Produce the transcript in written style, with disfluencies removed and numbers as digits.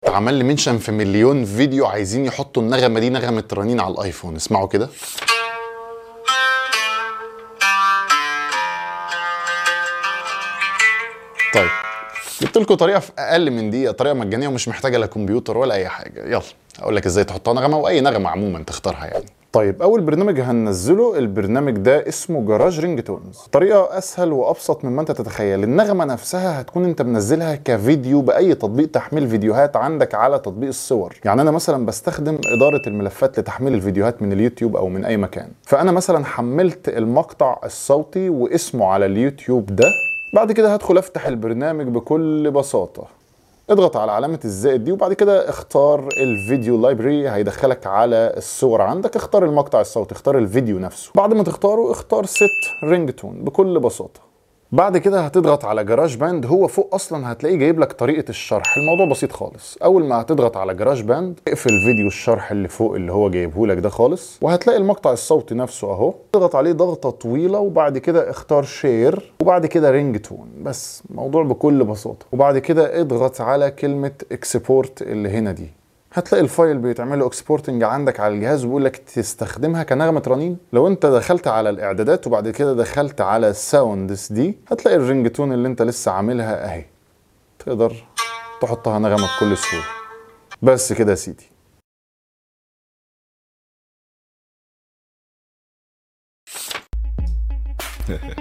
عمل لي منشن في مليون فيديو عايزين يحطوا النغمه دي نغمه رنين على الايفون. اسمعوا كده. طيب جبت لكم طريقه في اقل من دقيقه، طريقه مجانيه ومش محتاجه لا كمبيوتر ولا اي حاجه. يلا اقول لك ازاي تحطها نغمه، واي نغمه عموما تختارها يعني. طيب اول برنامج هننزله البرنامج ده اسمه جراج رينج تونز. طريقه اسهل وابسط مما انت تتخيل. النغمه نفسها هتكون انت منزلها كفيديو باي تطبيق تحميل فيديوهات عندك على تطبيق الصور. يعني انا مثلا بستخدم اداره الملفات لتحميل الفيديوهات من اليوتيوب او من اي مكان، فانا مثلا حملت المقطع الصوتي واسمه على اليوتيوب ده. بعد كده هدخل افتح البرنامج بكل بساطه، اضغط على علامة الزائد دي وبعد كده اختار الفيديو لايبرري، هيدخلك على الصور عندك. اختار المقطع الصوتي، اختار الفيديو نفسه. بعد ما تختاره اختار ست رينج تون بكل بساطة. بعد كده هتضغط على جراج باند. هو فوق اصلا هتلاقيه جايب لك طريقه الشرح. الموضوع بسيط خالص. اول ما هتضغط على جراج باند اقفل فيديو الشرح اللي فوق اللي هو جايبه لك ده خالص، وهتلاقي المقطع الصوتي نفسه اهو. اضغط عليه ضغطه طويله وبعد كده اختار شير وبعد كده رينج تون. بس موضوع بكل بساطه. وبعد كده اضغط على كلمه اكسبورت اللي هنا دي. هتلاقي الفايل بيتعمل له اكسبورتنج عندك على الجهاز وبيقول لك تستخدمها كنغمه رنين. لو انت دخلت على الاعدادات وبعد كده دخلت على ساوندز دي هتلاقي الرينج تون اللي انت لسه عاملها اهي، تقدر تحطها نغمه بكل سهوله. بس كده يا سيدي.